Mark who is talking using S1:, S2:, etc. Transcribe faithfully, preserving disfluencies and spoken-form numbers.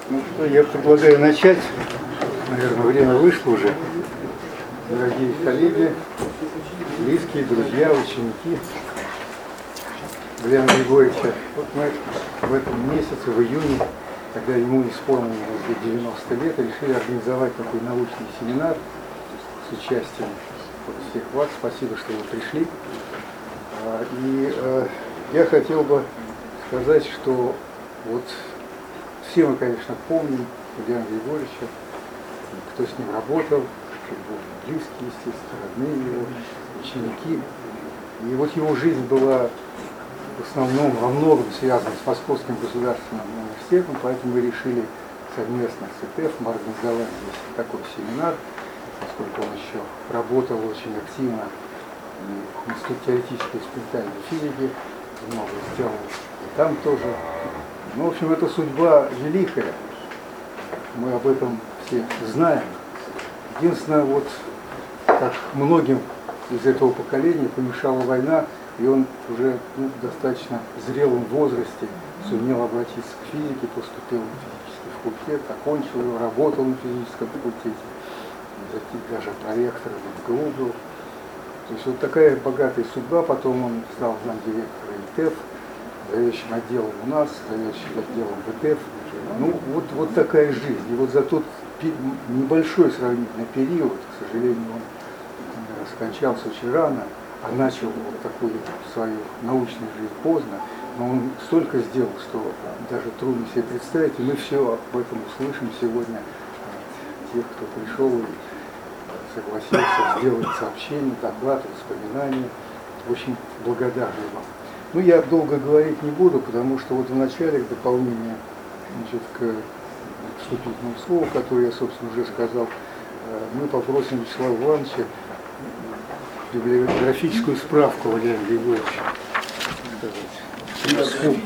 S1: Ну что, я предлагаю начать. Наверное, время вышло уже. Дорогие коллеги, близкие, друзья, ученики Валерия Григорьевича. Вот мы в этом месяце, в июне, когда ему исполнилось девяносто лет, решили организовать такой научный семинар с участием всех вас. Спасибо, что вы пришли. И э, я хотел бы сказать, что вот все мы, конечно, помним Валерия Григорьевича, кто с ним работал, близкие, естественно, родные его, ученики. И вот его жизнь была в основном во многом связана с Московским государственным университетом, поэтому мы решили совместно с ИТЭФ организовать здесь такой семинар, поскольку он еще работал очень активно в Институте теоретической и экспериментальной физики, много сделал и там тоже. Ну, в общем, это судьба великая, мы об этом все знаем. Единственное, вот как многим из этого поколения помешала война, и он уже ну, в достаточно зрелом возрасте сумел обратиться к физике, поступил на физический факультет, окончил его, работал на физическом факультете, даже проректором МГУ был. То есть вот такая богатая судьба. Потом он стал замдиректора ИТЭФ, заведующим отделом у нас, заведующим отделом в ИТЭФ. Ну вот, вот такая жизнь. И вот за тот небольшой сравнительный период, к сожалению, он скончался очень рано, а начал вот такую свою научную жизнь поздно, но он столько сделал, что даже трудно себе представить, и мы все об этом услышим сегодня от тех, кто пришел и согласился сделать сообщение, доклад, воспоминания. Очень благодарны вам. Ну, я долго говорить не буду, потому что вот в начале, к дополнению, значит, к вступительному слову, которое я, собственно, уже сказал, мы попросим Вячеслава Ивановича библиографическую справку Валерия Григорьевича.